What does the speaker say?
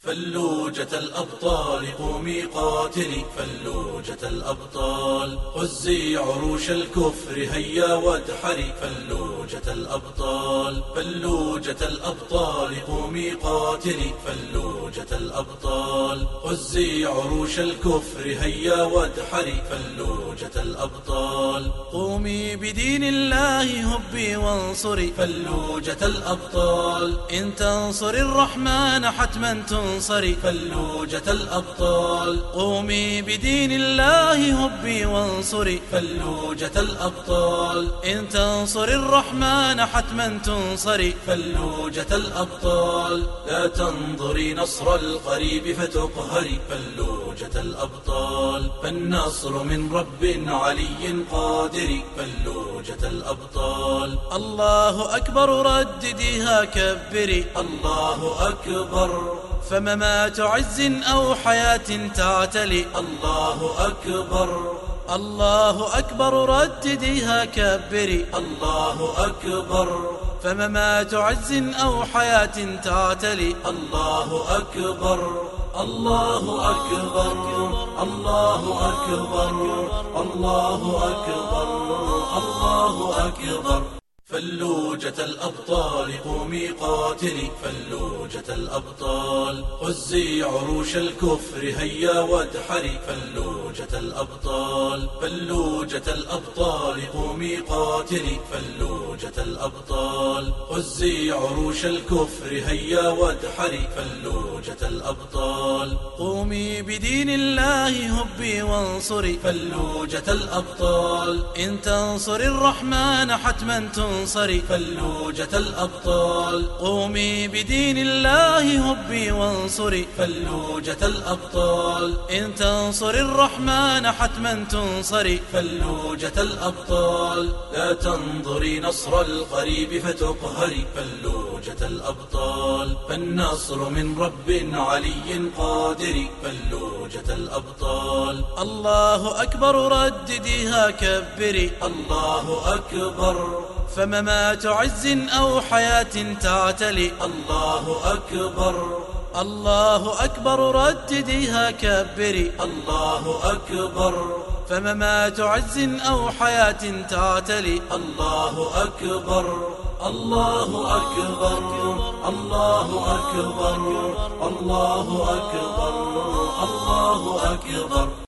فلوجة الأبطال قومي قاتلي، فلوجة الأبطال هزي عروش الكفر هيا وادحري، فلوجة الأبطال فلوجة الأبطال قومي قاتلي، فلوجة الأبطال هزي عروش الكفر هيا وادحري، فلوجة الأبطال قومي بدين الله هبي وانصري، فلوجة الأبطال إن تنصري الرحمن حتما تنصري، فلوجة الأبطال قومي بدين الله هبي وانصري، فلوجة الأبطال إن تنصري الرحمن حتما تنصري، فلوجة الأبطال لا تنظري نصر القريب فتقهري، فلوجة الأبطال فالنصر من رب علي قادر، فلوجة الأبطال الله أكبر ردديها كبري، الله أكبر فممات عز أو حياة تعتلي، الله أكبر الله أكبر ردديها كبري، الله أكبر فممات عز أو حياة تعتلي، الله أكبر الله أكبر الله أكبر الله أكبر الله أكبر. فلوجة الأبطال قومي قاتلي، فلوجة الأبطال هزي عروش الكفر هيا وادحري، فلوجة الأبطال فلوجة الأبطال قومي قاتلي، فلوجة الأبطال هزي عروش الكفر هيا وادحري، فلوجة الأبطال قومي بدين الله هبي وانصري، فلوجة الأبطال إن تنصري الرحمن حتما تنصري، فلوجة الأبطال قومي بدين الله هبي وانصري، فلوجة الأبطال إن تنصري الرحمن حتما تنصري، فلوجة الأبطال لا تنظري نصر القريب فتقهري، فلوجة الأبطال فالنصر من رب علي قادر، فلوجة الأبطال الله أكبر ردديها كبري، الله أكبر فممات عز أو حياة تعتلي، الله أكبر الله أكبر ردديها كبري، الله أكبر فممات عز أو حياة تعتلي، الله أكبر الله أكبر الله أكبر الله أكبر الله أكبر.